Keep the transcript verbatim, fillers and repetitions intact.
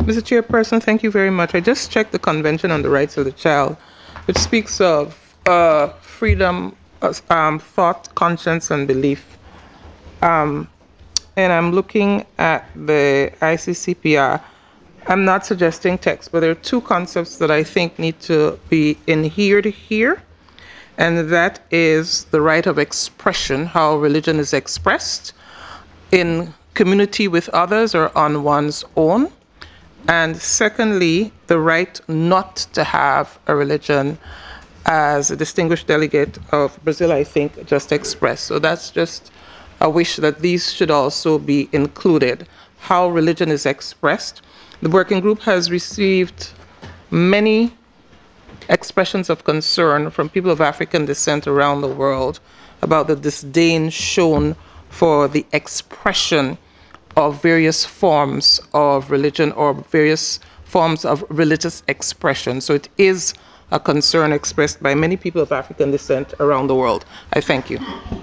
Mister Chairperson, thank you very much. I just checked the Convention on the Rights of the Child, which speaks of uh, freedom of um, thought, conscience, and belief. Um, and I'm looking at the I C C P R. I'm not suggesting text, but there are two concepts that I think need to be adhered here, and that is the right of expression, how religion is expressed in community with others or on one's own. And secondly, the right not to have a religion, as a distinguished delegate of Brazil, I think, just expressed. So that's just a wish that these should also be included, how religion is expressed. The working group has received many expressions of concern from people of African descent around the world about the disdain shown for the expression of various forms of religion or various forms of religious expression. So it is a concern expressed by many people of African descent around the world. I thank you.